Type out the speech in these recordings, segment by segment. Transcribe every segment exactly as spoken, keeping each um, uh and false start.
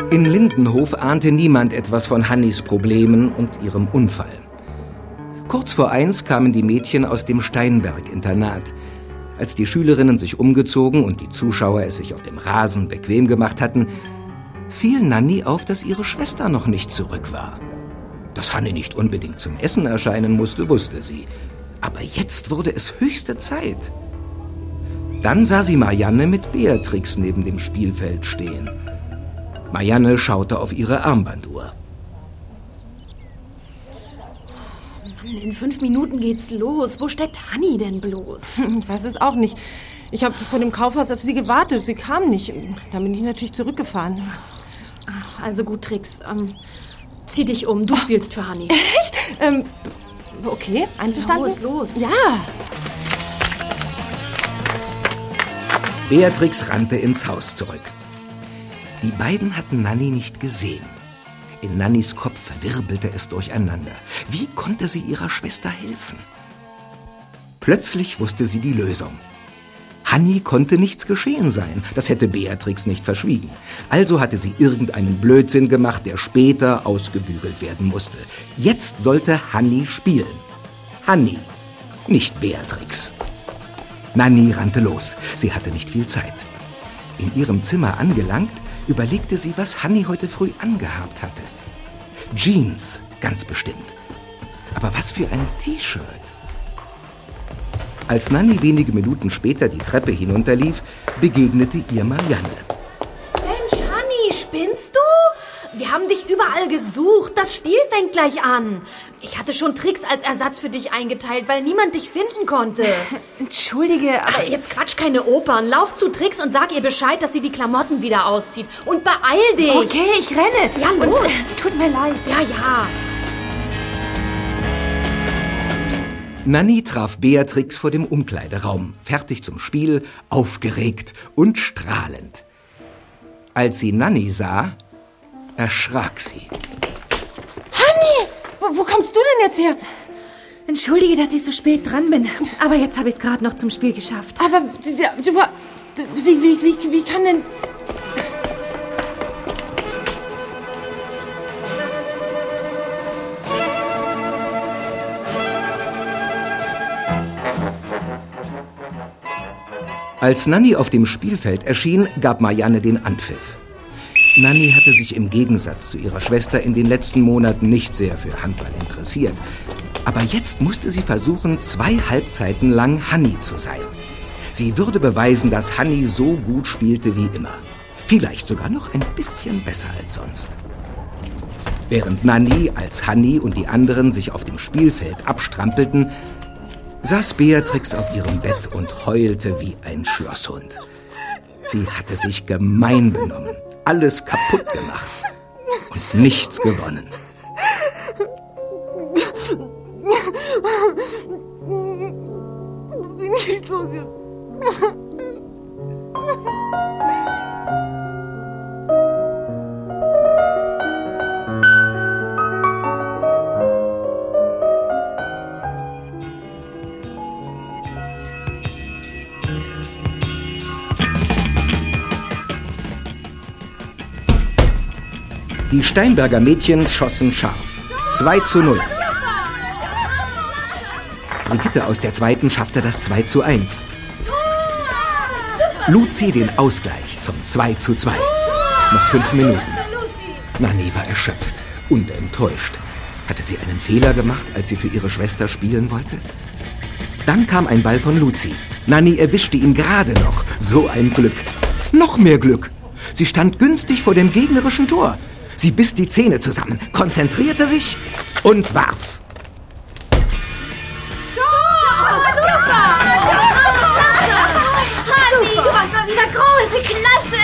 In Lindenhof ahnte niemand etwas von Hannys Problemen und ihrem Unfall. Kurz vor eins kamen die Mädchen aus dem Steinberg-Internat. Als die Schülerinnen sich umgezogen und die Zuschauer es sich auf dem Rasen bequem gemacht hatten, fiel Nanny auf, dass ihre Schwester noch nicht zurück war. Dass Hanni nicht unbedingt zum Essen erscheinen musste, wusste sie. Aber jetzt wurde es höchste Zeit. Dann sah sie Marianne mit Beatrix neben dem Spielfeld stehen. Marianne schaute auf ihre Armbanduhr. In fünf Minuten geht's los. Wo steckt Hanni denn bloß? Ich weiß es auch nicht. Ich habe vor dem Kaufhaus auf sie gewartet. Sie kam nicht. Dann bin ich natürlich zurückgefahren. Also gut, Trix. Ähm, zieh dich um. Du oh. spielst für Hanni. Echt? Ähm, okay, einverstanden? Los, los. Ja. Beatrix rannte ins Haus zurück. Die beiden hatten Nanny nicht gesehen. In Nannys Kopf wirbelte es durcheinander. Wie konnte sie ihrer Schwester helfen? Plötzlich wusste sie die Lösung. Hanni konnte nichts geschehen sein. Das hätte Beatrix nicht verschwiegen. Also hatte sie irgendeinen Blödsinn gemacht, der später ausgebügelt werden musste. Jetzt sollte Hanni spielen. Hanni, nicht Beatrix. Nanny rannte los. Sie hatte nicht viel Zeit. In ihrem Zimmer angelangt, überlegte sie, was Hanni heute früh angehabt hatte. Jeans, ganz bestimmt. Aber was für ein T-Shirt. Als Nanny wenige Minuten später die Treppe hinunterlief, begegnete ihr Marianne. Mensch, Hanni, spinnst du? Wir haben dich überall gesucht. Das Spiel fängt gleich an. Ich hatte schon Tricks als Ersatz für dich eingeteilt, weil niemand dich finden konnte. Entschuldige, aber... Ach, jetzt quatsch keine Opern. Lauf zu Tricks und sag ihr Bescheid, dass sie die Klamotten wieder auszieht. Und beeil dich. Okay, ich renne. Ja, los. Und, äh, tut mir leid. Ja, ja. Nanny traf Beatrix vor dem Umkleideraum, fertig zum Spiel, aufgeregt und strahlend. Als sie Nanny sah, erschrak sie. Hanni, wo, wo kommst du denn jetzt her? Entschuldige, dass ich so spät dran bin, aber jetzt habe ich es gerade noch zum Spiel geschafft. Aber du, du, wie, wie, wie, wie kann denn... Als Nanny auf dem Spielfeld erschien, gab Marianne den Anpfiff. Nanny hatte sich im Gegensatz zu ihrer Schwester in den letzten Monaten nicht sehr für Handball interessiert. Aber jetzt musste sie versuchen, zwei Halbzeiten lang Hanni zu sein. Sie würde beweisen, dass Hanni so gut spielte wie immer. Vielleicht sogar noch ein bisschen besser als sonst. Während Nanny als Hanni und die anderen sich auf dem Spielfeld abstrampelten, saß Beatrix auf ihrem Bett und heulte wie ein Schlosshund. Sie hatte sich gemein benommen, alles kaputt gemacht und nichts gewonnen. Das bin nicht so ge- Die Steinberger Mädchen schossen scharf. zwei zu null. Brigitte aus der zweiten schaffte das zwei zu eins. Luzi den Ausgleich zum zwei zu zwei. Noch fünf Minuten. Nanny war erschöpft und enttäuscht. Hatte sie einen Fehler gemacht, als sie für ihre Schwester spielen wollte? Dann kam ein Ball von Luzi. Nanny erwischte ihn gerade noch. So ein Glück. Noch mehr Glück. Sie stand günstig vor dem gegnerischen Tor. Sie biss die Zähne zusammen, konzentrierte sich und warf. Hanni, du warst mal wieder große Klasse.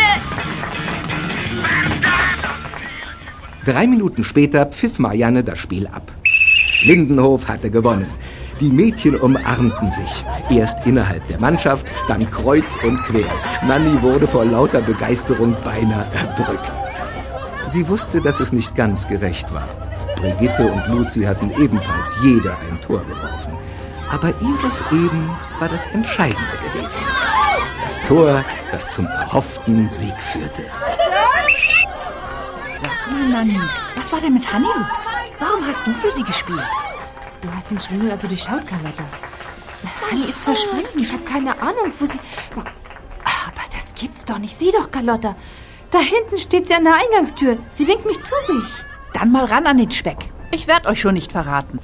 Drei Minuten später pfiff Marianne das Spiel ab. Lindenhof hatte gewonnen. Die Mädchen umarmten sich. Erst innerhalb der Mannschaft, dann kreuz und quer. Nanny wurde vor lauter Begeisterung beinahe erdrückt. Sie wusste, dass es nicht ganz gerecht war. Brigitte und Luzi hatten ebenfalls jeder ein Tor geworfen. Aber ihres eben war das Entscheidende gewesen. Das Tor, das zum erhofften Sieg führte. Oh Nanni, was war denn mit Hanni los? Warum hast du für sie gespielt? Du hast den Schwindel also durchschaut, Carlotta. Hanni ist verschwunden. Ich habe keine Ahnung, wo sie... Aber das gibt's doch nicht. Sieh doch, Carlotta. Da hinten steht sie an der Eingangstür. Sie winkt mich zu sich. Dann mal ran an den Speck. Ich werde euch schon nicht verraten.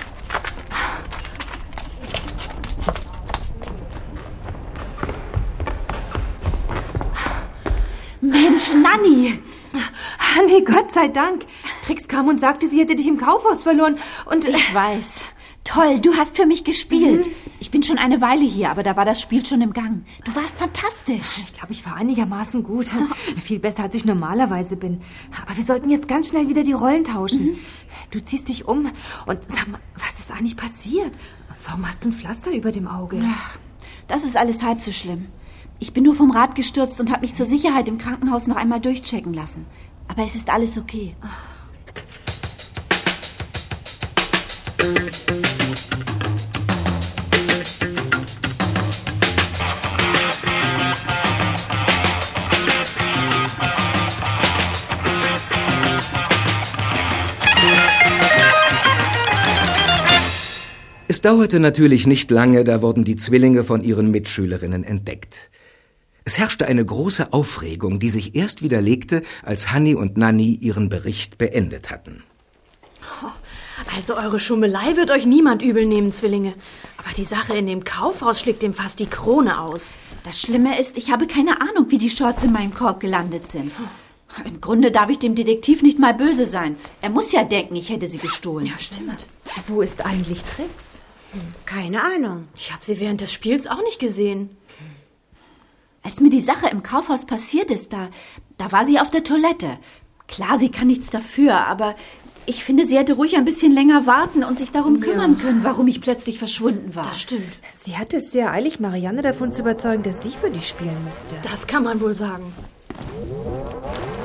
Mensch, Nanni! Hanni, Gott sei Dank. Trix kam und sagte, sie hätte dich im Kaufhaus verloren. Und ich weiß. Toll, du hast für mich gespielt. Mhm. Ich bin schon eine Weile hier, aber da war das Spiel schon im Gang. Du warst fantastisch. Ich glaube, ich war einigermaßen gut. Viel besser, als ich normalerweise bin. Aber wir sollten jetzt ganz schnell wieder die Rollen tauschen. Mhm. Du ziehst dich um und sag mal, was ist eigentlich passiert? Warum hast du ein Pflaster über dem Auge? Ach, das ist alles halb so schlimm. Ich bin nur vom Rad gestürzt und habe mich zur Sicherheit im Krankenhaus noch einmal durchchecken lassen. Aber es ist alles okay. Es dauerte natürlich nicht lange, da wurden die Zwillinge von ihren Mitschülerinnen entdeckt. Es herrschte eine große Aufregung, die sich erst widerlegte, als Hanni und Nanni ihren Bericht beendet hatten. Also eure Schummelei wird euch niemand übel nehmen, Zwillinge. Aber die Sache in dem Kaufhaus schlägt dem fast die Krone aus. Das Schlimme ist, ich habe keine Ahnung, wie die Shorts in meinem Korb gelandet sind. Im Grunde darf ich dem Detektiv nicht mal böse sein. Er muss ja denken, ich hätte sie gestohlen. Ja, stimmt. Wo ist eigentlich Trix? Keine Ahnung. Ich habe sie während des Spiels auch nicht gesehen. Als mir die Sache im Kaufhaus passiert ist, da, da war sie auf der Toilette. Klar, sie kann nichts dafür, aber ich finde, sie hätte ruhig ein bisschen länger warten und sich darum kümmern ja. können, warum ich plötzlich verschwunden war. Das stimmt. Sie hatte es sehr eilig, Marianne davon zu überzeugen, dass sie für die spielen müsste. Das kann man wohl sagen.